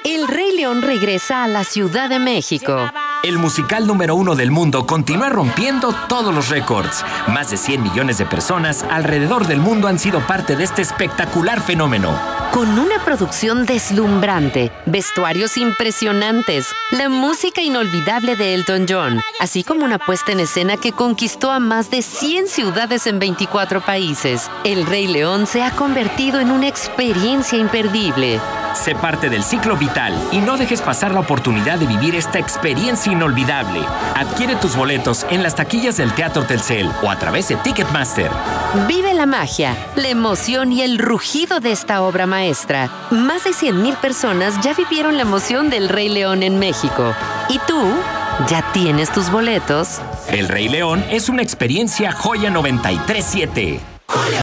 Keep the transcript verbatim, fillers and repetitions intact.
El Rey León regresa a la Ciudad de México. El musical número uno del mundo continúa rompiendo todos los récords. Más de cien millones de personas alrededor del mundo han sido parte de este espectacular fenómeno. Con una producción deslumbrante, vestuarios impresionantes, la música inolvidable de Elton John, así como una puesta en escena que conquistó a más de cien ciudades en veinticuatro países, El Rey León se ha convertido en una experiencia imperdible. Sé parte del ciclo vital y no dejes pasar la oportunidad de vivir esta experiencia inolvidable. Adquiere tus boletos en las taquillas del Teatro Telcel o a través de Ticketmaster. Vive la magia, la emoción y el rugido de esta obra maestra. Más de cien mil personas ya vivieron la emoción del Rey León en México. ¿Y tú? ¿Ya tienes tus boletos? El Rey León es una experiencia Joya noventa y tres siete.